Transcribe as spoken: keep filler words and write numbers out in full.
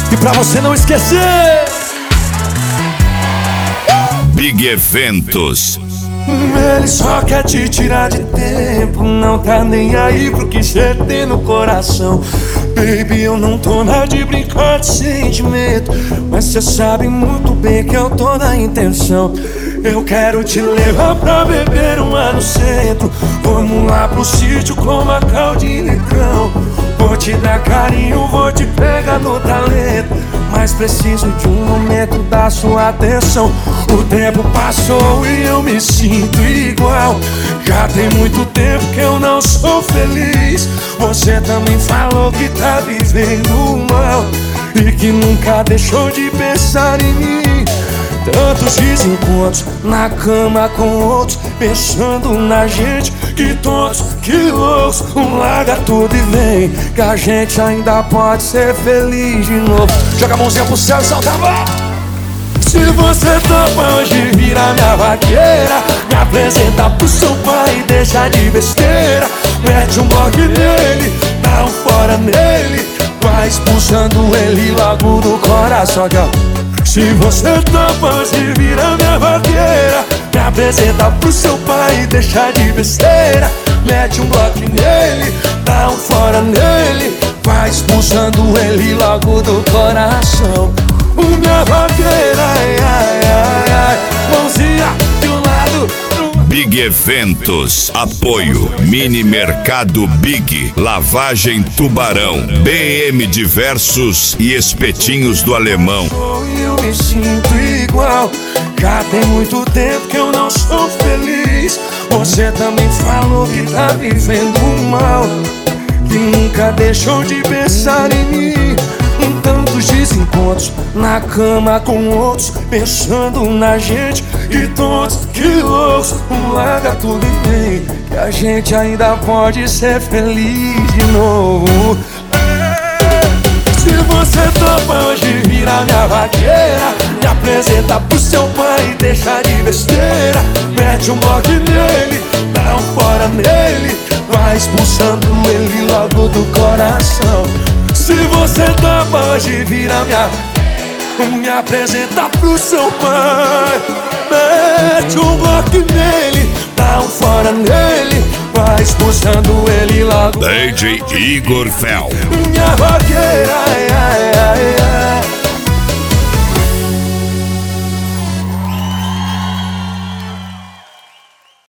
E pra você não esquecer, Big Eventos. ele só quer te tirar de tempo, não tá nem aí pro que cê tem no coração. Baby, eu não tô na de brincar de sentimento, mas cê sabe muito bem que eu tô na intenção. Eu quero te levar pra beber uma no centro. Vamos lá pro sítio com Macau de litrão. Vou te dar carinho, vou te pegar no talento, mas preciso de um momento da sua atenção. O tempo passou e eu me sinto igual. Já tem muito tempo que eu não sou feliz. Você também falou que tá vivendo mal e que nunca deixou de pensar em mim. Tantos desencontros na cama com outros, pensando na gente, que tontos, que loucos. Larga tudo e vem, que a gente ainda pode ser feliz de novo. Joga a mãozinha pro céu e solta a voz. Se você topa hoje, vira minha vaqueira, me apresenta pro seu pai e deixa de besteira. Mete um bloco nele, dá um fora nele, vai expulsando ele logo do coração. Se você topa hoje, vira minha vaqueira, me apresenta pro seu pai e deixa de besteira. Mete um bloco nele, dá um fora nele, vai expulsando ele logo do coração. O minha vaqueira, ai, ai, ai, ai, mãozinha de um lado pro... Big Eventos. Apoio Mini Mercado Big, Lavagem Tubarão, B M Diversos e Espetinhos do Alemão. Eu me sinto igual. Já tem muito tempo que eu não sou feliz. Você também falou que tá vivendo mal, que nunca deixou de pensar em mim. Tantos desencontros na cama com outros, pensando na gente, que tontos, que loucos. Larga tudo e vem, que a gente ainda pode ser feliz de novo. Se você topa hoje, vira minha vaqueira, me apresenta pro seu pai e deixa de besteira. Mete um bloco nele, dá um fora nele, vai expulsando ele logo do coração. Se você topa hoje, vira minha, me apresenta pro seu pai. Mete um bloco nele, dá um fora nele, vai expulsando ele logo. D J Igor Fel. Minha vaqueira, ai, ai, ai, ai.